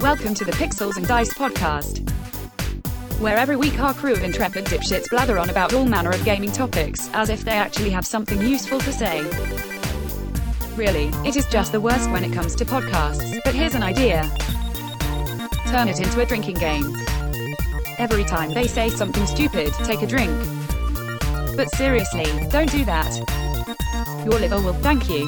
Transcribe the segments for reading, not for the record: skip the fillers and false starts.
Welcome to the Pixels and Dice podcast, where every week our crew of intrepid dipshits blather on about all manner of gaming topics, as if they actually have something useful to say. Really, it is just the worst when it comes to podcasts, but here's an idea. Turn it into a drinking game. Every time they say something stupid, take a drink. But seriously, don't do that. Your liver will thank you.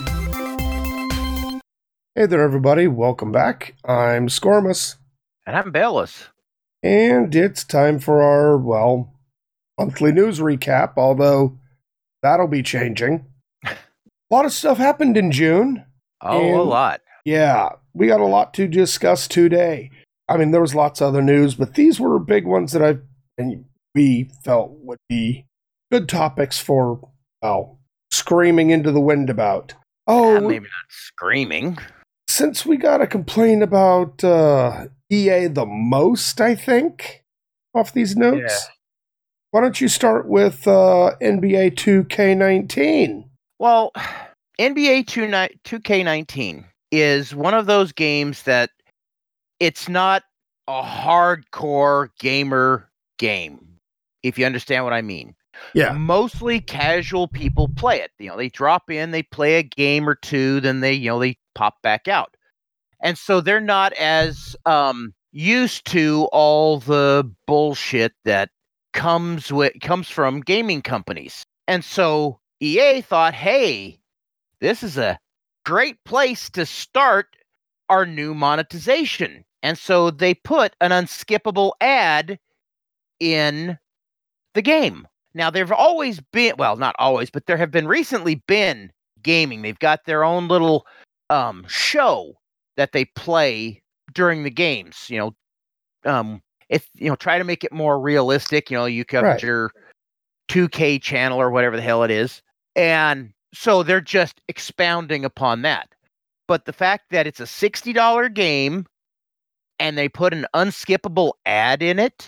Hey there, everybody. Welcome back. I'm Scormus. And I'm Bayless. And it's time for our, monthly news recap, although that'll be changing. A lot of stuff happened in June. Oh, a lot. Yeah, we got a lot to discuss today. I mean, there was lots of other news, but these were big ones that we felt would be good topics for, screaming into the wind about. Oh, maybe not screaming. Since we got to complain about EA the most, I think, off these notes, Yeah. Why don't you start with NBA 2K19? Well, NBA 2K19 is one of those games that it's not a hardcore gamer game, if you understand what I mean. Yeah. Mostly casual people play it. They drop in, they play a game or two, then they pop back out. And so they're not as used to all the bullshit that comes from gaming companies. And so EA thought, hey, this is a great place to start our new monetization. And so they put an unskippable ad in the game. Now, there have always been, not always, but there have been recently been gaming. They've got their own little show that they play during the games. Try to make it more realistic. You have your 2K channel or whatever the hell it is. And so they're just expounding upon that. But the fact that it's a $60 game and they put an unskippable ad in it,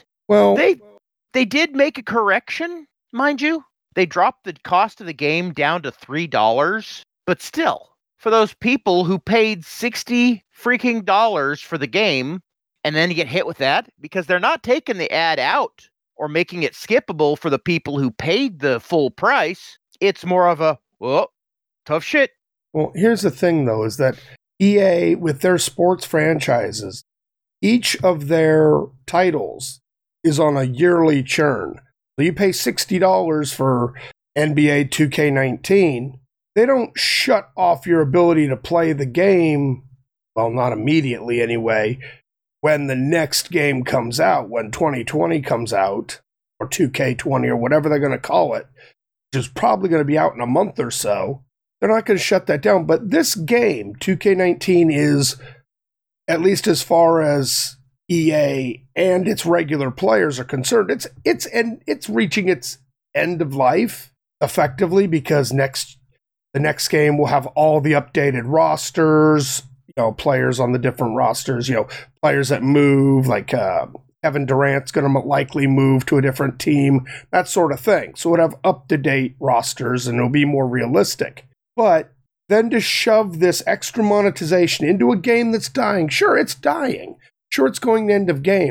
they did make a correction. Mind you, they dropped the cost of the game down to $3, but still, for those people who paid $60 freaking dollars for the game, and then you get hit with that, because they're not taking the ad out or making it skippable for the people who paid the full price, it's more of a, tough shit. Well, here's the thing, though, is that EA, with their sports franchises, each of their titles is on a yearly churn. So you pay $60 for NBA 2K19. They don't shut off your ability to play the game, not immediately anyway, when the next game comes out, when 2020 comes out, or 2K20 or whatever they're going to call it, which is probably going to be out in a month or so. They're not going to shut that down. But this game, 2K19, is, at least as far as EA and its regular players are concerned, it's reaching its end of life effectively, because the next game will have all the updated rosters, players on the different rosters, players that move, like Kevin Durant's going to likely move to a different team, that sort of thing. So it'll have up-to-date rosters and it'll be more realistic. But then to shove this extra monetization into a game that's dying, sure, it's dying. Sure, it's going to end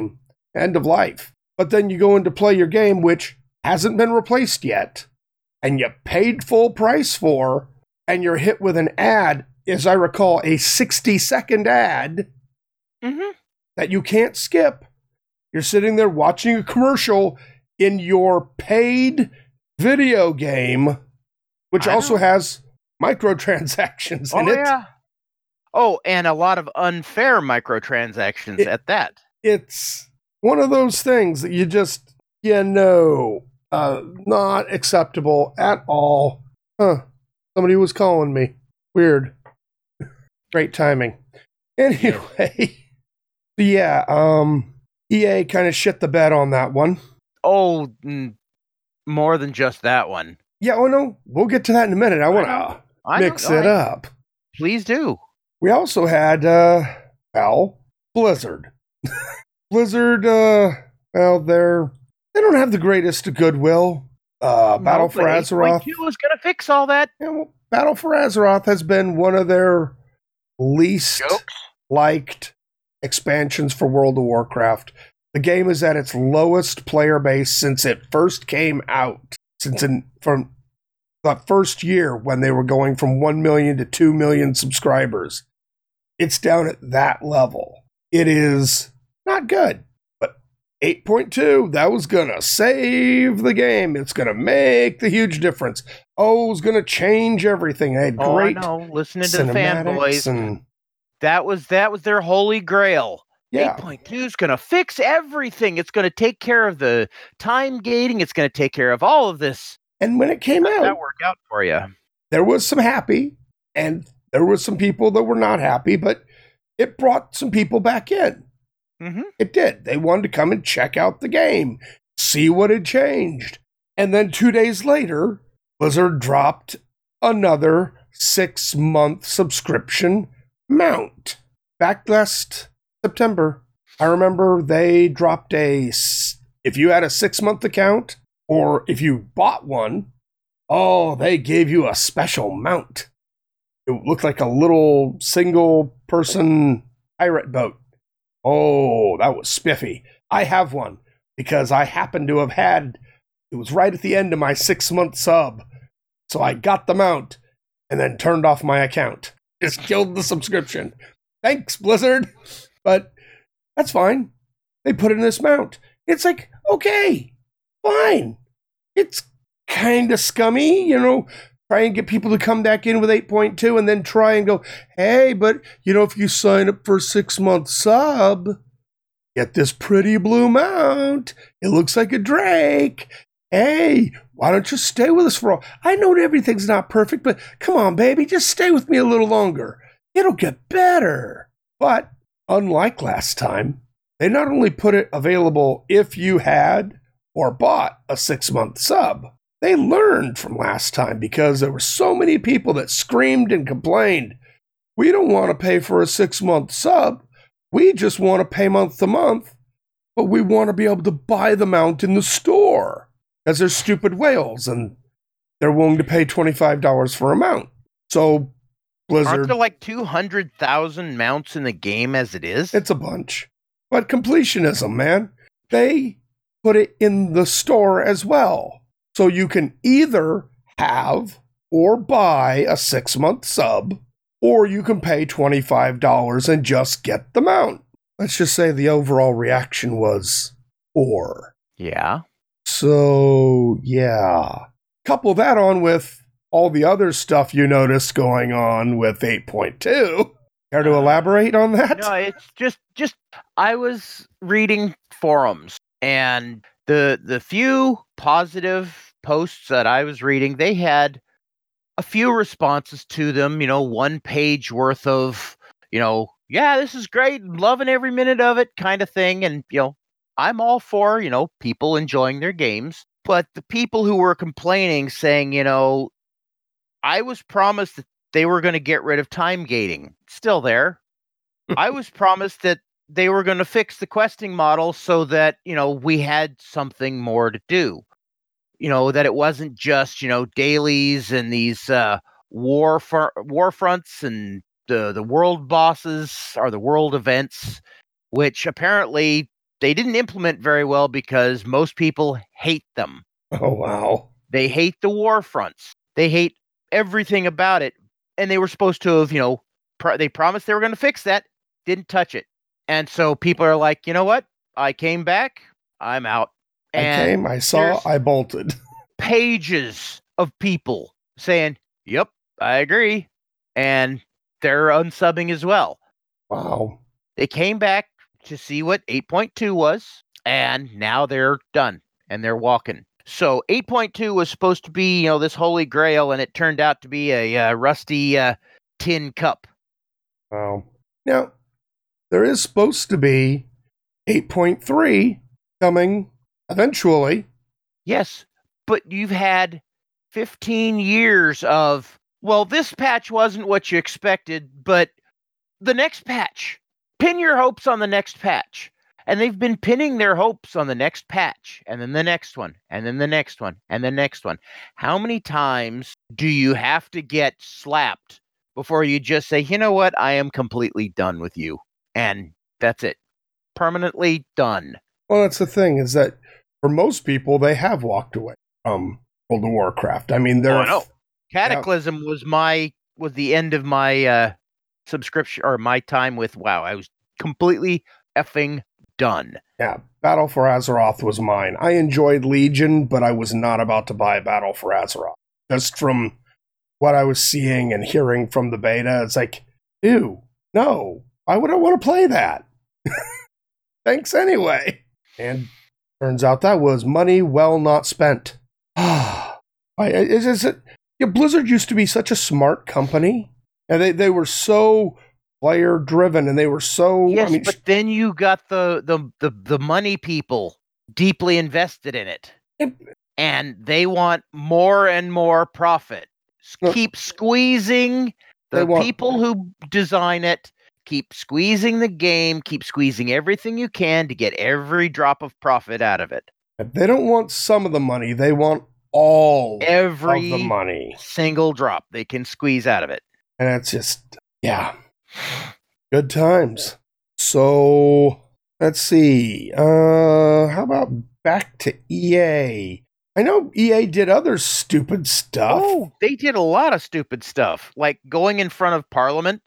of life. But then you go in to play your game, which hasn't been replaced yet, and you paid full price for, and you're hit with an ad, as I recall, a 60-second ad that you can't skip. You're sitting there watching a commercial in your paid video game, which also has microtransactions in it. Yeah. Oh, and a lot of unfair microtransactions at that. It's one of those things that you just, not acceptable at all. Somebody was calling me. Weird. Great timing. Anyway, EA kind of shit the bed on that one. Oh, more than just that one. Yeah, no, we'll get to that in a minute. I want to mix it up. Please do. We also had, Blizzard. Blizzard, they don't have the greatest goodwill. Battle for Azeroth. 8.2 is going to fix all that. Battle for Azeroth has been one of their least liked expansions for World of Warcraft. The game is at its lowest player base since it first came out. From the first year when they were going from 1 million to 2 million subscribers. It's down at that level. It is not good. But 8.2, that was going to save the game. It's going to make the huge difference. Oh, it's going to change everything. I had great I know. Listening to the fanboys. And that was their holy grail. yeah. 8.2 is going to fix everything. It's going to take care of the time gating. It's going to take care of all of this. And when it came out, that worked out for you. There was some happy, and there was some people that were not happy, but it brought some people back in. Mm-hmm. It did. They wanted to come and check out the game, see what had changed. And then 2 days later, Blizzard dropped another 6-month subscription mount. Back last September, I remember they dropped if you had a 6-month account, or if you bought one, they gave you a special mount. It looked like a little single-person pirate boat. Oh, that was spiffy. I have one because I happen to have had, it was right at the end of my 6-month sub. So I got the mount and then turned off my account. Just killed the subscription. Thanks, Blizzard. But that's fine. They put in this mount. It's like, okay, fine. It's kind of scummy, try and get people to come back in with 8.2 and then try and go, hey, but, if you sign up for a 6-month sub, get this pretty blue mount. It looks like a Drake. Hey, why don't you stay with us for all? I know everything's not perfect, but come on, baby, just stay with me a little longer. It'll get better. But unlike last time, they not only put it available if you had or bought a 6-month sub, they learned from last time because there were so many people that screamed and complained, we don't want to pay for a 6-month sub. We just want to pay month to month, but we want to be able to buy the mount in the store because they're stupid whales and they're willing to pay $25 for a mount. So Blizzard... Aren't there like 200,000 mounts in the game as it is? It's a bunch. But completionism, man. They put it in the store as well. So you can either have or buy a 6-month sub, or you can pay $25 and just get the mount. Let's just say the overall reaction was or. Yeah. So, yeah. Couple that on with all the other stuff you noticed going on with 8.2. Care to elaborate on that? No, it's just I was reading forums, and the few positive posts that I was reading, they had a few responses to them, 1 page worth of, yeah, this is great, loving every minute of it kind of thing. And, I'm all for, people enjoying their games. But the people who were complaining saying, I was promised that they were going to get rid of time gating. Still there. I was promised that they were going to fix the questing model so that, we had something more to do. That it wasn't just, dailies and these war fronts and the world bosses or the world events, which apparently they didn't implement very well because most people hate them. Oh, wow. They hate the war fronts. They hate everything about it. And they were supposed to have, they promised they were going to fix that, didn't touch it. And so people are like, you know what? I came back, I'm out. And I saw, I bolted. Pages of people saying, yep, I agree. And they're unsubbing as well. Wow. They came back to see what 8.2 was, and now they're done, and they're walking. So 8.2 was supposed to be, this holy grail, and it turned out to be a rusty tin cup. Wow. Now, there is supposed to be 8.3 coming eventually. Yes, but you've had 15 years of, well, this patch wasn't what you expected, but the next patch. Pin your hopes on the next patch. And they've been pinning their hopes on the next patch, and then the next one, and then the next one, and the next one. How many times do you have to get slapped before you just say, you know what, I am completely done with you, and That's it. Permanently done. Well, that's the thing, is that for most people, they have walked away from World of Warcraft. I mean, I know. Cataclysm was the end of my subscription, or my time with WoW. I was completely effing done. Yeah, Battle for Azeroth was mine. I enjoyed Legion, but I was not about to buy Battle for Azeroth. Just from what I was seeing and hearing from the beta, it's like, ew, no, why would I want to play that? Thanks anyway. And turns out that was money well not spent. Blizzard used to be such a smart company, and they were so player driven, and they were so. Yes, but then you got the money people deeply invested in it, and they want more and more profit. Keep squeezing people who design it. Keep squeezing the game. Keep squeezing everything you can to get every drop of profit out of it. They don't want some of the money. They want every of the money. Single drop they can squeeze out of it. And it's just, yeah. Good times. So, let's see. How about back to EA? I know EA did other stupid stuff. Oh, they did a lot of stupid stuff. Like going in front of Parliament.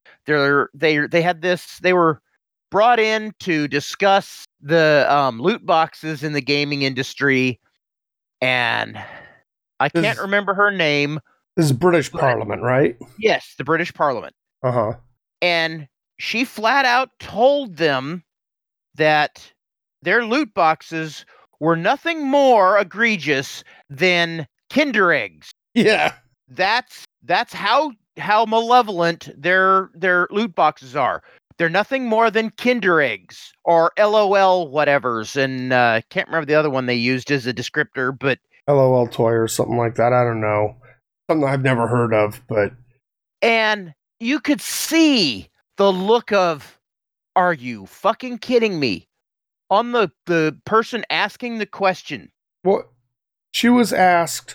They had this. They were brought in to discuss the loot boxes in the gaming industry, and I can't remember her name. This is British Parliament, right? Yes, the British Parliament. Uh-huh. And she flat out told them that their loot boxes were nothing more egregious than Kinder eggs. Yeah. That's how malevolent their loot boxes are. They're nothing more than Kinder eggs or LOL whatevers, and can't remember the other one they used as a descriptor, but LOL toy or something like that. I don't know. Something I've never heard of, but and you could see the look of, are you fucking kidding me? On the person asking the question. Well, she was asked,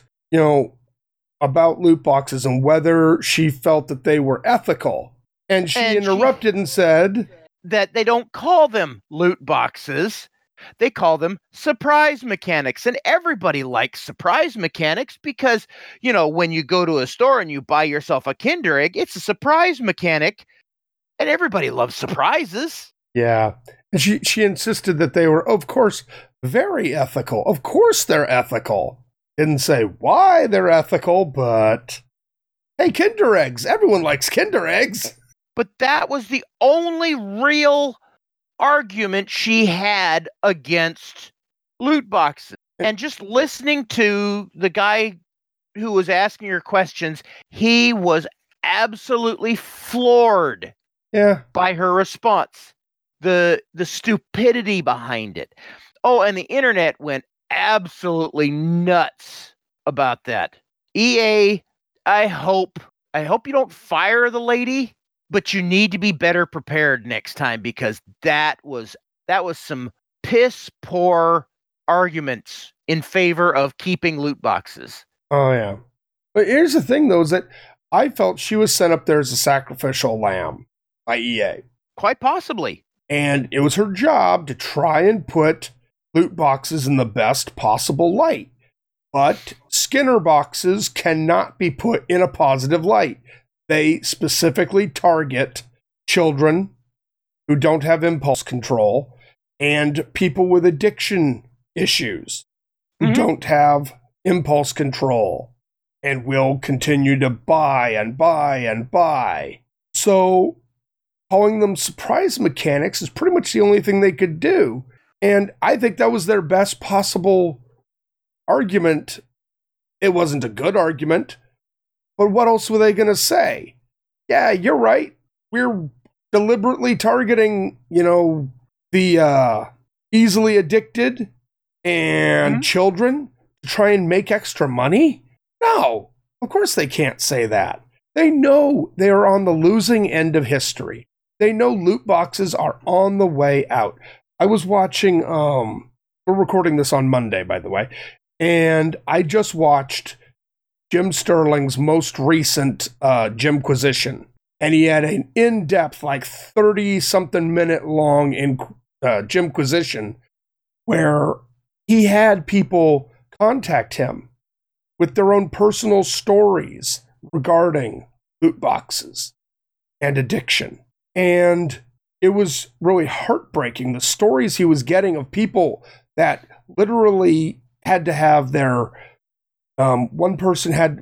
about loot boxes and whether she felt that they were ethical. And she interrupted and said that they don't call them loot boxes. They call them surprise mechanics. And everybody likes surprise mechanics because, when you go to a store and you buy yourself a Kinder Egg, it's a surprise mechanic. And everybody loves surprises. Yeah. And she insisted that they were, of course, very ethical. Of course they're ethical. Didn't say why they're ethical, but hey, Kinder Eggs. Everyone likes Kinder Eggs. But that was the only real argument she had against loot boxes. And just listening to the guy who was asking her questions, he was absolutely floored by her response. The stupidity behind it. Oh, and the internet went absolutely nuts about that. EA, I hope you don't fire the lady, but you need to be better prepared next time, because that was some piss poor arguments in favor of keeping loot boxes. Oh yeah. But here's the thing though, is that I felt she was sent up there as a sacrificial lamb by EA. Quite possibly. And it was her job to try and put loot boxes in the best possible light. But Skinner boxes cannot be put in a positive light. They specifically target children who don't have impulse control and people with addiction issues who don't have impulse control and will continue to buy and buy and buy. So calling them surprise mechanics is pretty much the only thing they could do. And I think that was their best possible argument. It wasn't a good argument, but what else were they going to say? Yeah, you're right. We're deliberately targeting, the easily addicted and children to try and make extra money? No, of course they can't say that. They know they are on the losing end of history. They know loot boxes are on the way out. I was watching, we're recording this on Monday, by the way, and I just watched Jim Sterling's most recent Jimquisition. And he had an in-depth, like 30-something minute long Jimquisition where he had people contact him with their own personal stories regarding loot boxes and addiction. And it was really heartbreaking, the stories he was getting of people that literally had to have their one person had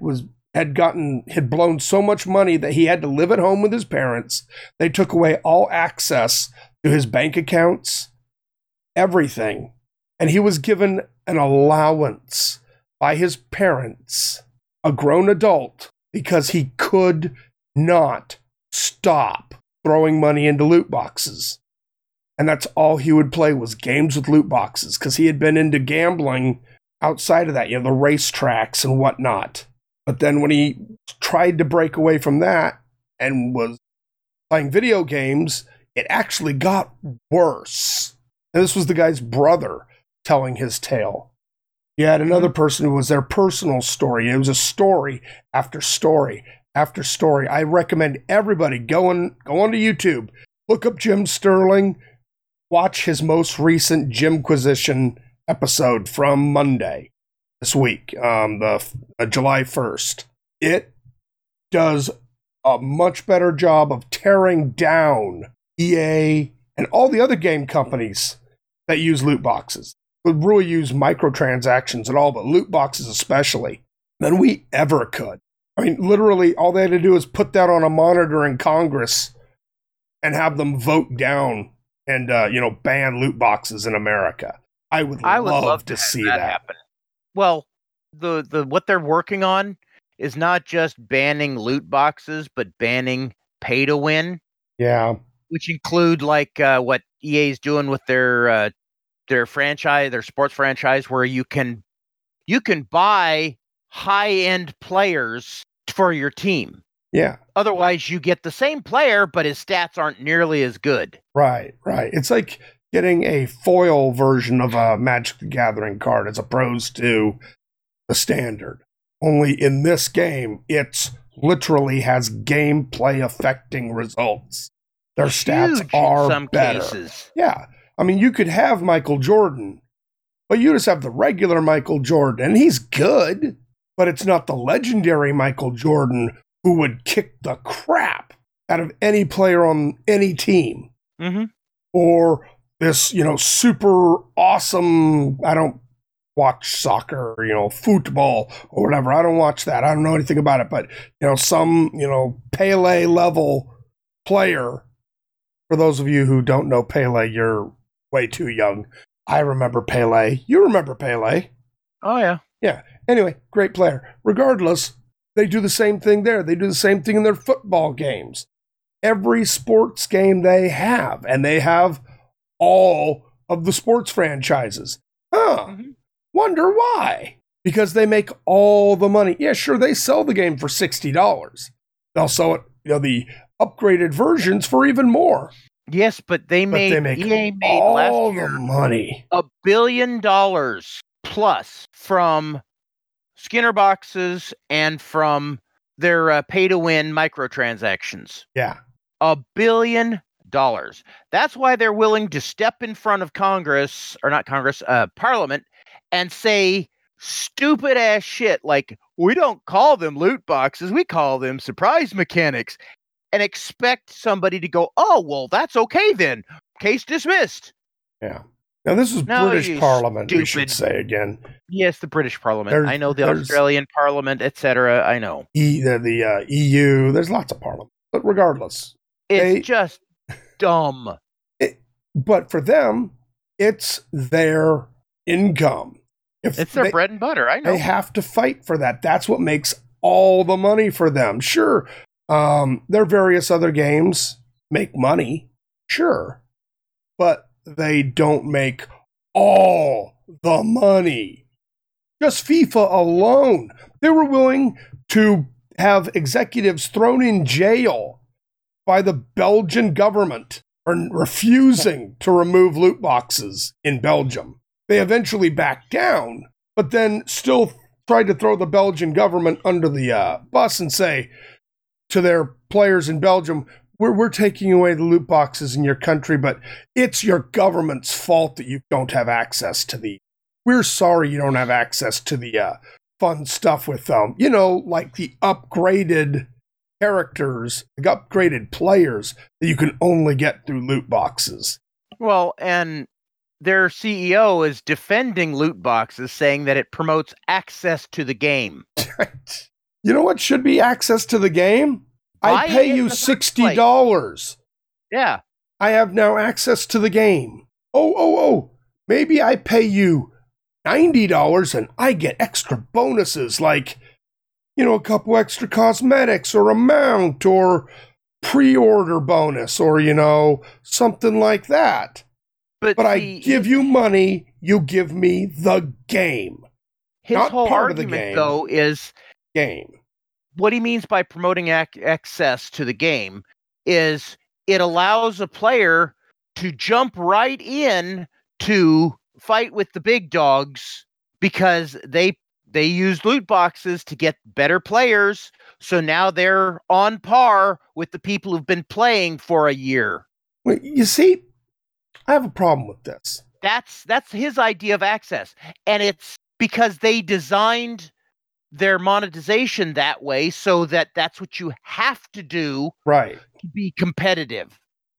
blown so much money that he had to live at home with his parents. They took away all access to his bank accounts, everything. And he was given an allowance by his parents, a grown adult, because he could not stop throwing money into loot boxes. And that's all he would play was games with loot boxes, because he had been into gambling outside of that, the racetracks and whatnot. But then when he tried to break away from that and was playing video games, it actually got worse. And this was the guy's brother telling his tale. You had another person who was their personal story. It was a story after story after story. I recommend everybody go onto YouTube, look up Jim Sterling, watch his most recent Jimquisition episode from Monday this week, the July 1st. It does a much better job of tearing down EA and all the other game companies that use loot boxes. Would really use microtransactions at all, but loot boxes especially, than we ever could. I mean, literally, all they had to do is put that on a monitor in Congress and have them vote down and ban loot boxes in America. I would love to see that happen. Well, the what they're working on is not just banning loot boxes, but banning pay to win. Yeah, which include like what EA's doing with their franchise, their sports franchise, where you can buy high-end players for your team. Yeah. Otherwise, you get the same player, but his stats aren't nearly as good. Right. It's like getting a foil version of a Magic the Gathering card as opposed to the standard. Only in this game, it's literally has gameplay affecting results. Their stats are in some better. Cases. Yeah. I mean, you could have Michael Jordan, but you just have the regular Michael Jordan, and he's good, but it's not the legendary Michael Jordan who would kick the crap out of any player on any team. Mm-hmm. Or this, super awesome, I don't watch soccer, football or whatever. I don't watch that. I don't know anything about it, but, some, Pele level player. For those of you who don't know Pele, you're way too young. I remember Pele. You remember Pele. Oh, yeah. Yeah. Anyway, great player. Regardless, they do the same thing there. They do the same thing in their football games. Every sports game they have, and they have all of the sports franchises. Wonder why? Because they make all the money. Yeah, sure, they sell the game for $60. They'll sell it, the upgraded versions for even more. Yes, but EA made all last year the money. $1 billion plus from Skinner boxes and from their pay-to-win microtransactions. Yeah. $1 billion. That's why they're willing to step in front of Parliament, and say stupid ass shit like, we don't call them loot boxes, we call them surprise mechanics, and expect somebody to go, oh, well, that's okay then. Case dismissed. Yeah. Now, this is British Parliament, we should say again. Yes, the British Parliament. I know the Australian Parliament, etc. I know. The EU. There's lots of parliament. But regardless. It's just dumb. But for them, it's their income. It's their bread and butter, I know. They have to fight for that. That's what makes all the money for them. Sure, their various other games make money. Sure. But they don't make all the money. Just FIFA alone. They were willing to have executives thrown in jail by the Belgian government for refusing to remove loot boxes in Belgium. They eventually backed down, but then still tried to throw the Belgian government under the bus and say, to their players in Belgium, we're taking away the loot boxes in your country, but it's your government's fault that you don't have access to the. We're sorry you don't have access to the fun stuff with them. Like the upgraded characters, the upgraded players that you can only get through loot boxes. Well, and their CEO is defending loot boxes, saying that it promotes access to the game. You know what should be access to the game? I pay you $60. Yeah. I have now access to the game. Oh. Maybe I pay you $90 and I get extra bonuses like, a couple extra cosmetics or a mount or pre-order bonus or, something like that. But I give you money, you give me the game. His not whole part of the argument, game. though, is game. What he means by promoting access to the game is it allows a player to jump right in to fight with the big dogs because they use loot boxes to get better players. So now they're on par with the people who've been playing for a year. Well, you see, I have a problem with this. That's his idea of access. And it's because they designed their monetization that way so that that's what you have to do right to be competitive.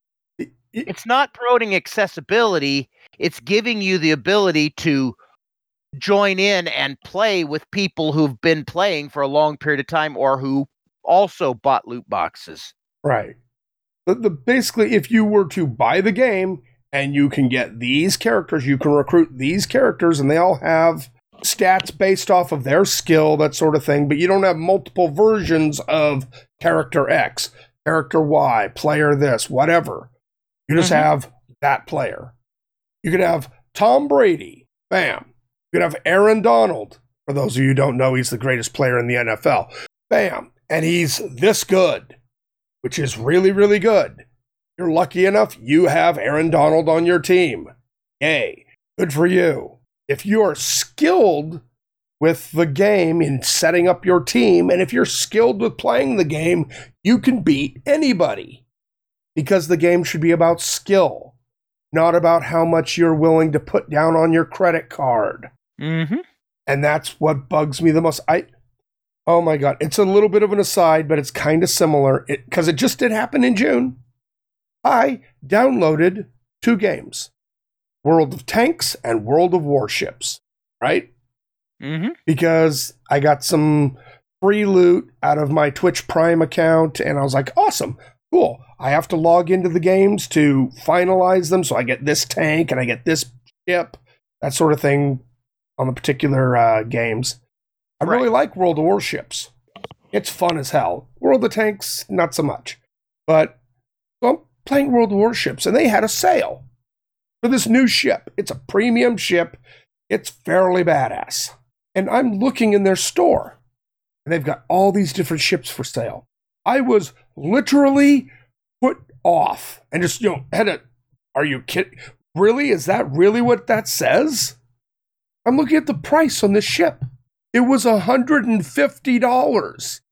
It's not promoting accessibility. It's giving you the ability to join in and play with people who've been playing for a long period of time or who also bought loot boxes. Right. Basically, if you were to buy the game and you can get these characters, you can recruit these characters and they all have stats based off of their skill, that sort of thing, but you don't have multiple versions of character X, character Y, player this, whatever. You just have that player. You could have Tom Brady, bam. You could have Aaron Donald. For those of you who don't know, he's the greatest player in the NFL. Bam. And he's this good, which is really, really good. You're lucky enough, you have Aaron Donald on your team. Yay. Good for you. If you are skilled with the game in setting up your team, and if you're skilled with playing the game, you can beat anybody. Because the game should be about skill, not about how much you're willing to put down on your credit card. Mm-hmm. And that's what bugs me the most. Oh my God, it's a little bit of an aside, but it's kind of similar, because it just did happen in June. I downloaded 2 games. World of Tanks and World of Warships, right? Mm-hmm. Because I got some free loot out of my Twitch Prime account, and I was like, awesome, cool. I have to log into the games to finalize them, so I get this tank and I get this ship, that sort of thing on the particular games. I really like World of Warships. It's fun as hell. World of Tanks, not so much. But I'm playing World of Warships, and they had a sale for this new ship. It's a premium ship. It's fairly badass. And I'm looking in their store, and they've got all these different ships for sale. I was literally put off and just, are you kidding? Really? Is that really what that says? I'm looking at the price on this ship. It was $150.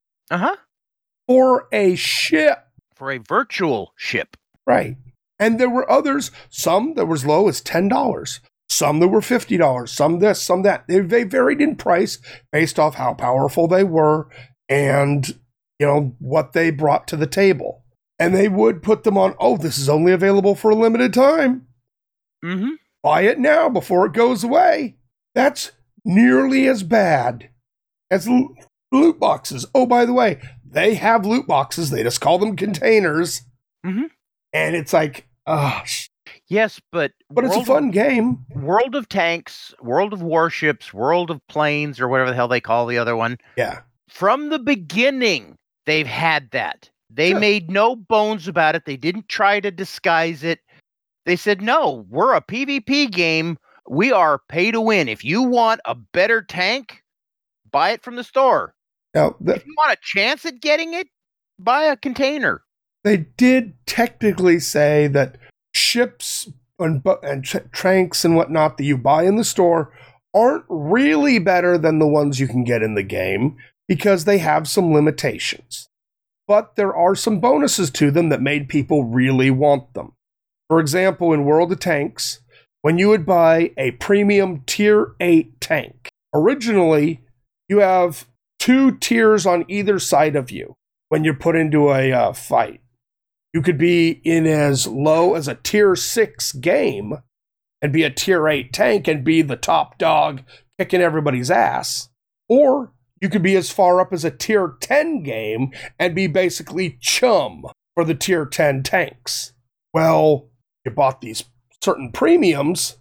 For a ship. For a virtual ship. Right. And there were others, some that were as low as $10, some that were $50, some this, some that. They varied in price based off how powerful they were and, what they brought to the table. And they would put them on, this is only available for a limited time. Mm-hmm. Buy it now before it goes away. That's nearly as bad as loot boxes. Oh, by the way, they have loot boxes. They just call them containers. Mm-hmm. And it's like, yes, but it's a fun game. World of Tanks, World of Warships, World of Planes, or whatever the hell they call the other one. Yeah. From the beginning, they've had that. They made no bones about it. They didn't try to disguise it. They said, no, we're a PvP game. We are pay to win. If you want a better tank, buy it from the store. Now, if you want a chance at getting it, buy a container. They did technically say that ships and tanks and whatnot that you buy in the store aren't really better than the ones you can get in the game because they have some limitations. but there are some bonuses to them that made people really want them. For example, in World of Tanks, when you would buy a premium Tier 8 tank, originally you have 2 tiers on either side of you when you're put into a fight. You could be in as low as a Tier 6 game and be a Tier 8 tank and be the top dog kicking everybody's ass. Or you could be as far up as a Tier 10 game and be basically chum for the Tier 10 tanks. Well, you bought these certain premiums,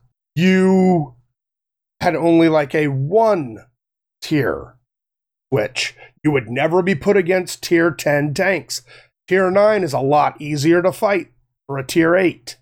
you had only like a 1 tier switch. You would never be put against Tier 10 tanks. Tier 9 is a lot easier to fight for a Tier 8.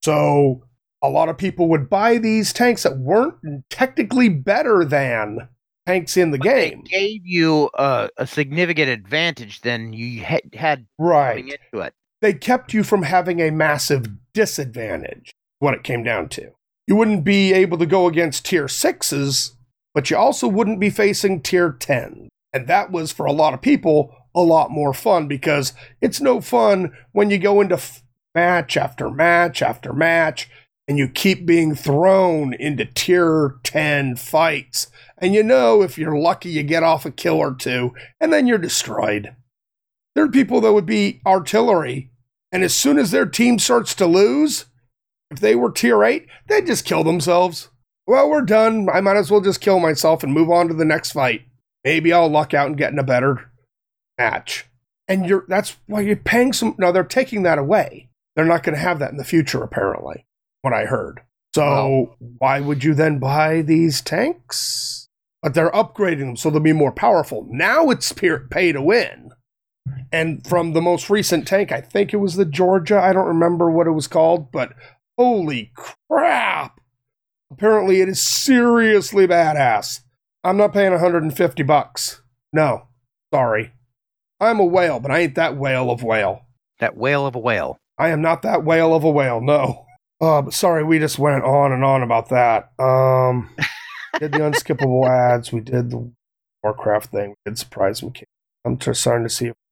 So a lot of people would buy these tanks that weren't technically better than tanks in the game. They gave you a significant advantage than you had right going into it. They kept you from having a massive disadvantage, what it came down to. You wouldn't be able to go against Tier 6s, but you also wouldn't be facing Tier 10. And that was, for a lot of people, a lot more fun, because it's no fun when you go into match after match after match, and you keep being thrown into Tier 10 fights. And if you're lucky, you get off a kill or two, and then you're destroyed. There are people that would be artillery, and as soon as their team starts to lose, if they were Tier 8, they'd just kill themselves. Well, we're done. I might as well just kill myself and move on to the next fight. Maybe I'll luck out and get in a better match. And that's why you're paying some... No, they're taking that away. They're not going to have that in the future, apparently, what I heard. So why would you then buy these tanks? But they're upgrading them so they'll be more powerful. Now it's pay to win. And from the most recent tank, I think it was the Georgia. I don't remember what it was called, but holy crap. Apparently it is seriously badass. I'm not paying $150. No, sorry. I'm a whale, but I ain't that whale of whale. That whale of a whale. I am not that whale of a whale, no. But sorry, we just went on and on about that. Did the unskippable ads. We did the Warcraft thing. We did Surprise Mechanic. I'm just starting to see if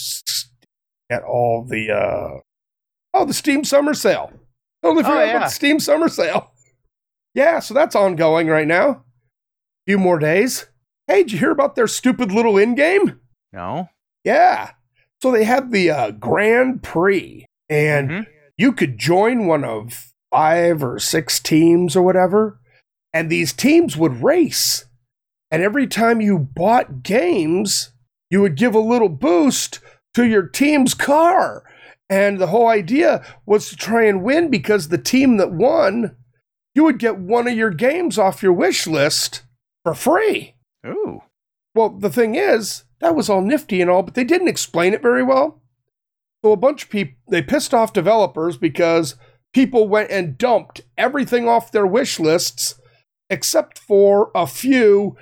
we get all the the Steam Summer Sale. Totally forgot about the Steam Summer Sale. Yeah, so that's ongoing right now. Few more days. Hey, did you hear about their stupid little in-game? No. Yeah. So they have the Grand Prix, and you could join one of 5 or 6 teams or whatever, and these teams would race. And every time you bought games, you would give a little boost to your team's car. And the whole idea was to try and win, because the team that won, you would get one of your games off your wish list for free. Ooh. Well, the thing is, that was all nifty and all, but they didn't explain it very well. So a bunch of people, they pissed off developers because people went and dumped everything off their wish lists except for a few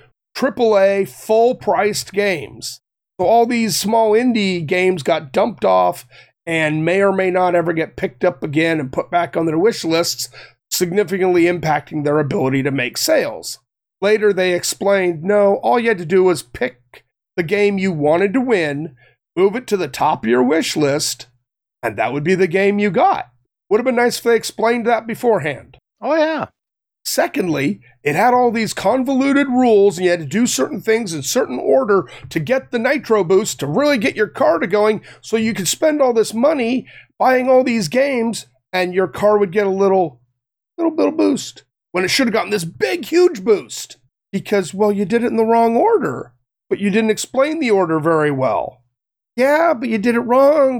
AAA full-priced games. So all these small indie games got dumped off and may or may not ever get picked up again and put back on their wish lists, significantly impacting their ability to make sales. Later, they explained, no, all you had to do was pick the game you wanted to win, move it to the top of your wish list, and that would be the game you got. Would have been nice if they explained that beforehand. Oh, yeah. Secondly, it had all these convoluted rules, and you had to do certain things in certain order to get the nitro boost, to really get your car to going, so you could spend all this money buying all these games, and your car would get a little bit of boost, when it should have gotten this big, huge boost. Because, well, you did it in the wrong order, but you didn't explain the order very well. Yeah, but you did it wrong,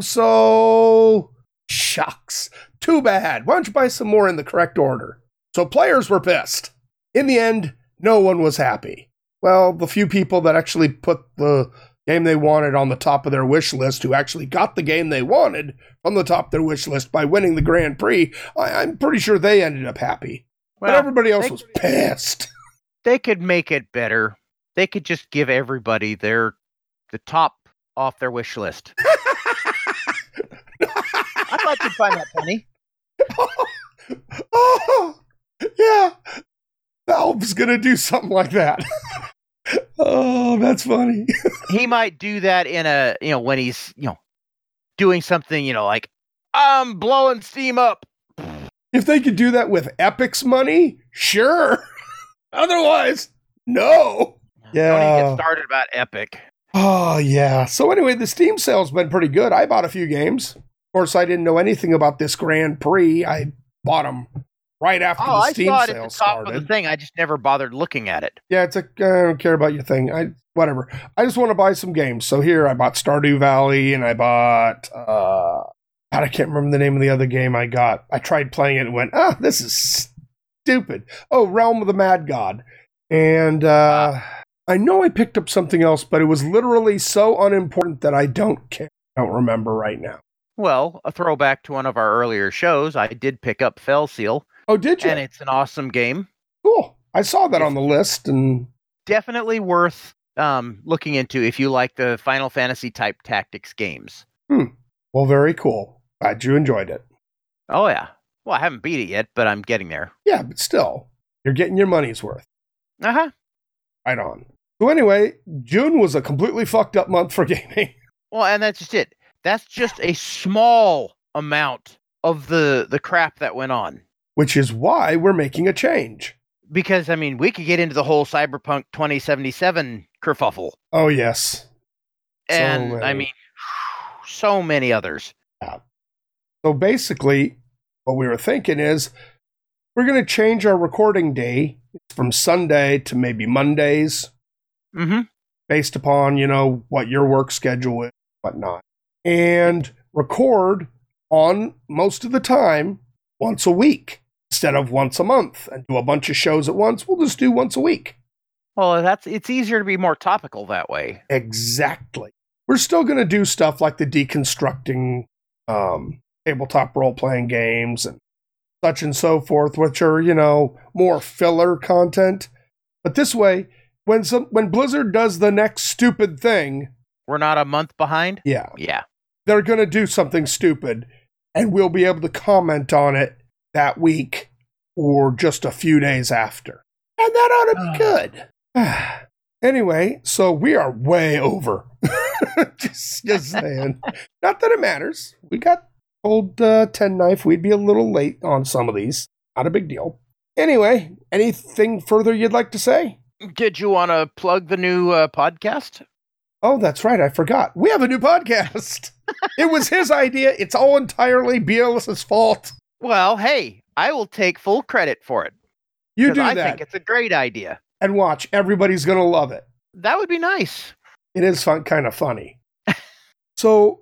so... Shucks. Too bad. Why don't you buy some more in the correct order? So players were pissed. In the end, no one was happy. Well, the few people that actually put the game they wanted on the top of their wish list, who actually got the game they wanted on the top of their wish list by winning the Grand Prix, I'm pretty sure they ended up happy. Well, but everybody else was pissed. They could make it better. They could just give everybody the top off their wish list. I thought you'd find that funny. Oh, yeah. Valve's going to do something like that. Oh, that's funny. He might do that in when he's, doing something, like, I'm blowing steam up. If they could do that with Epic's money, sure. Otherwise, no. Yeah. Don't even get started about Epic. Oh, yeah. So anyway, the Steam sale's been pretty good. I bought a few games. Of course, I didn't know anything about this Grand Prix. I bought them right after the Steam sale started. I saw it at the top of the thing. I just never bothered looking at it. Yeah, I don't care about your thing. Whatever. I just want to buy some games. So here, I bought Stardew Valley, and I bought... I can't remember the name of the other game I got. I tried playing it and went, this is stupid. Oh, Realm of the Mad God. And I know I picked up something else, but it was literally so unimportant that I don't care. I don't remember right now. Well, a throwback to one of our earlier shows, I did pick up Fell Seal. Oh, did you? And it's an awesome game. Cool. I saw that on the list. And definitely worth looking into if you like the Final Fantasy type tactics games. Well, very cool. Glad you enjoyed it. Oh, yeah. Well, I haven't beat it yet, but I'm getting there. Yeah, but still, you're getting your money's worth. Uh-huh. Right on. So anyway, June was a completely fucked up month for gaming. Well, and that's just it. That's just a small amount of the crap that went on. Which is why we're making a change. Because, I mean, we could get into the whole Cyberpunk 2077 kerfuffle. Oh, yes. And, I mean, so many others. Yeah. So basically, what we were thinking is we're going to change our recording day from Sunday to maybe Mondays. Mm-hmm. Based upon, what your work schedule is, whatnot. And record on most of the time once a week instead of once a month and do a bunch of shows at once. We'll just do once a week. Well, it's easier to be more topical that way. Exactly. We're still going to do stuff like the deconstructing tabletop role-playing games and such and so forth, which are, more filler content. But this way, when Blizzard does the next stupid thing... We're not a month behind? Yeah. Yeah. They're going to do something stupid, and we'll be able to comment on it that week or just a few days after. And that ought to be good. Anyway, so we are way over. just saying. Not that it matters. We got old 10 knife. We'd be a little late on some of these. Not a big deal. Anyway, anything further you'd like to say? Did you want to plug the new podcast? Oh, that's right. I forgot. We have a new podcast. It was his idea. It's all entirely BLS's fault. Well, hey, I will take full credit for it. You do that. I think it's a great idea. And watch, everybody's going to love it. That would be nice. It is kind of funny. So,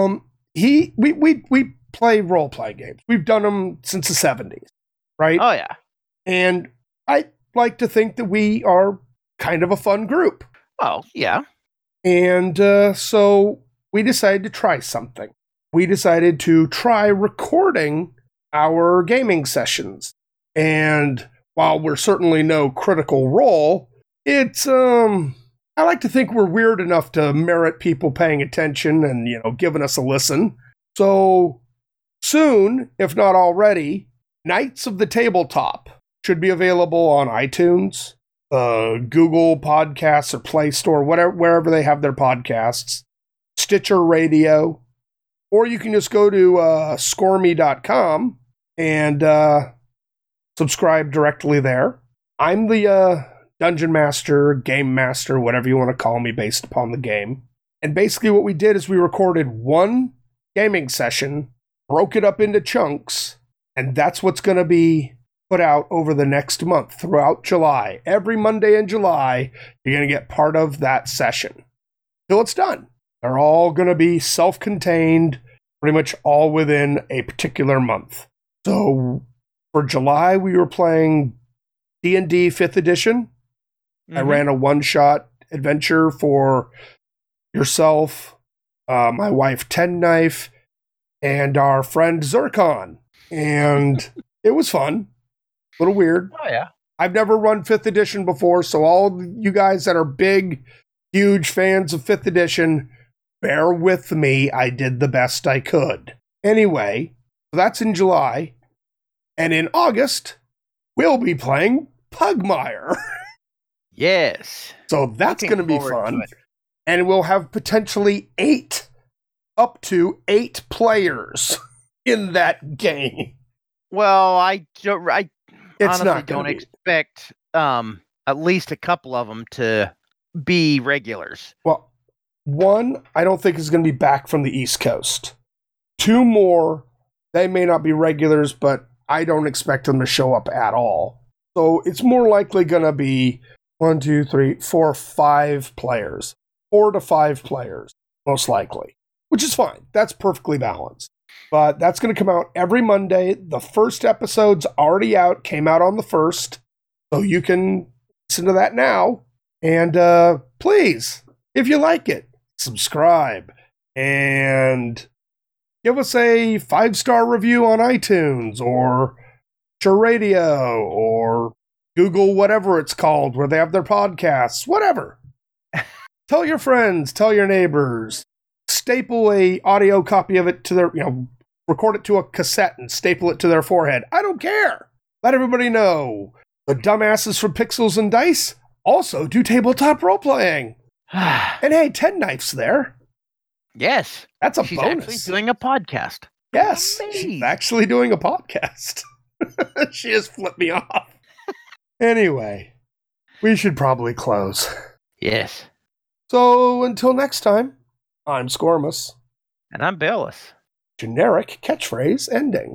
we play role-playing games. We've done them since the 70s, right? Oh, yeah. And I like to think that we are kind of a fun group. Oh, yeah. And so we decided to try something. We decided to try recording our gaming sessions. And while we're certainly no Critical Role, it's, I like to think we're weird enough to merit people paying attention and, giving us a listen. So soon, if not already, Knights of the Tabletop should be available on iTunes, Google Podcasts or Play Store, wherever they have their podcasts, Stitcher Radio, or you can just go to scoreme.com and subscribe directly there. I'm the Dungeon Master, Game Master, whatever you want to call me based upon the game. And basically what we did is we recorded one gaming session, broke it up into chunks, and that's what's going to be put out over the next month throughout July. Every Monday in July, you're going to get part of that session till it's done. They're all going to be self-contained, pretty much all within a particular month. So for July, we were playing D&D 5th edition. Mm-hmm. I ran a one-shot adventure for yourself, my wife 10 Knife, and our friend Zircon. And it was fun. A little weird. Oh, yeah. I've never run 5th edition before, so all you guys that are big, huge fans of 5th edition, bear with me. I did the best I could. Anyway, that's in July. And in August, we'll be playing Pugmire. Yes. So that's going to be fun. And we'll have potentially 8 up to 8 players in that game. Well, I It's honestly not don't gonna be. expect at least a couple of them to be regulars. Well, 1, I don't think is going to be back from the East Coast. 2 more, they may not be regulars, but I don't expect them to show up at all. So it's more likely going to be 1, 2, 3, 4, 5 players. 4 to 5 players, most likely, which is fine. That's perfectly balanced. But that's going to come out every Monday. The first episode's already out, came out on the 1st. So you can listen to that now. And please, if you like it, subscribe and give us a 5-star review on iTunes or Sure Radio or Google, whatever it's called, where they have their podcasts, whatever. Tell your friends, tell your neighbors, staple a audio copy of it to their, record it to a cassette and staple it to their forehead. I don't care. Let everybody know. The dumbasses from Pixels and Dice also do tabletop role-playing. And hey, 10 Knife's there. Yes. That's a She's bonus. actually doing a podcast. Yes, Amazing. she's actually doing a podcast. She just flipped me off. Anyway, we should probably close. Yes. So until next time, I'm Squirmus. And I'm Bayless. Generic catchphrase ending.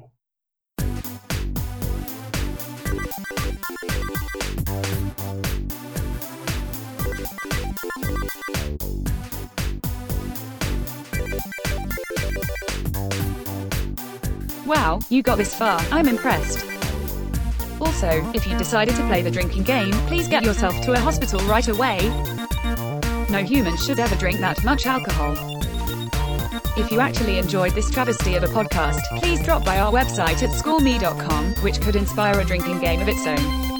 Wow, you got this far. I'm impressed. Also, if you decided to play the drinking game, please get yourself to a hospital right away. No human should ever drink that much alcohol. If you actually enjoyed this travesty of a podcast, please drop by our website at scoreme.com, which could inspire a drinking game of its own.